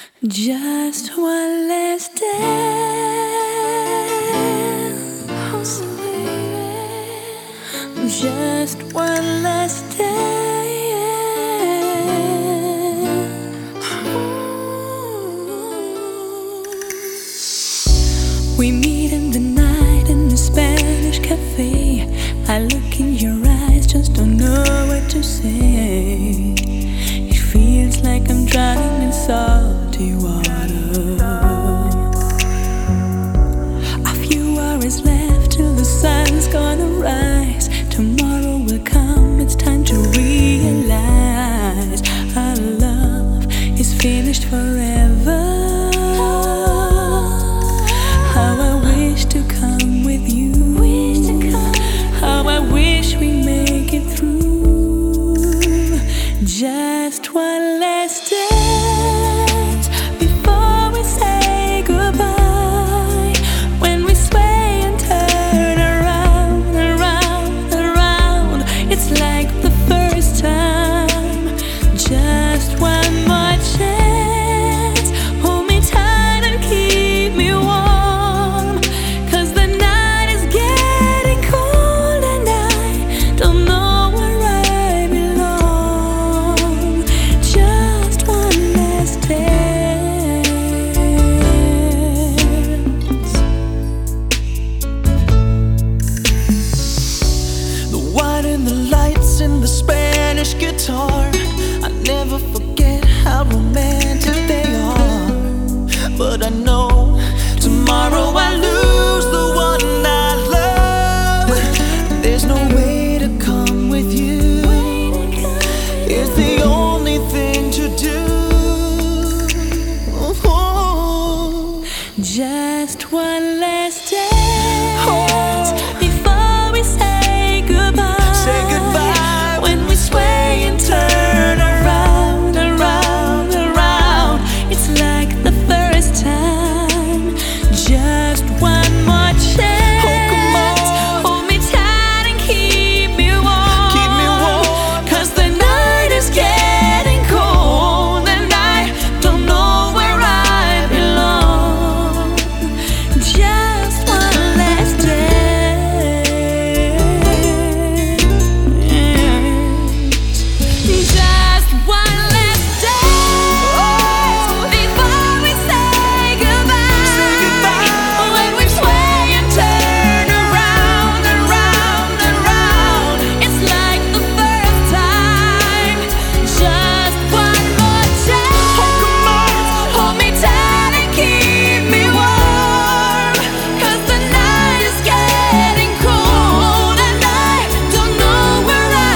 Just one last dance, baby. Just one last dance. We meet in the night in the Spanish cafe. I look in your eyes, just don't know what to say. It feels like I'm drowning in salty water. A few hours left till the sun's gonna rise. Tomorrow will come, it's time to realize our love is finished forever. How I wish to come with you. How I wish we make it through. Just one last dance before we say goodbye. When we sway and turn around, around, around, it's like the first time. Just one more chance. Hold me tight and keep me warm, 'cause the night is getting cold and I don't know where I belong. Just one last dance. The wine and the lights and the Spanish guitar, I never forget how romantic they are. But I know tomorrow I lose the one I love. There's no way to come with you. It's the only thing to do. Just one last dance before we say goodbye. Say goodbye When we sway and turn around, around, around, it's like the first time. Just one more chance. Oh, come on. Hold me tight and keep me warm. Keep me warm. 'Cause the night is getting cold and I don't know where I belong. Just one last dance. Just one last dance before we say goodbye. Say goodbye. When we sway and turn around, around, around, it's like the first time. Just one more chance. Oh, come on. Hold me tight and keep me warm, 'cause the night is getting cold and I don't know where I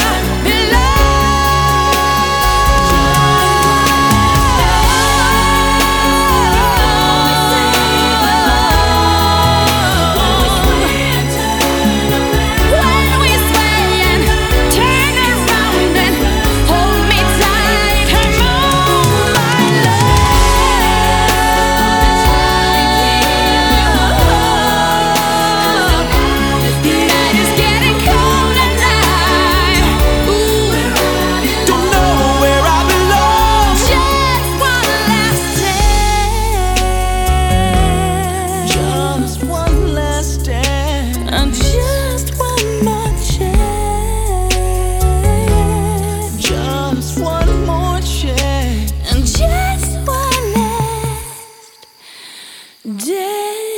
belong. When we sway and turn around and hold me tight, come on, my love. The night is getting cold and Don't know where I belong. just one last dance. Just one last dance. And just one more chance. Just one more chance. And just one last dance.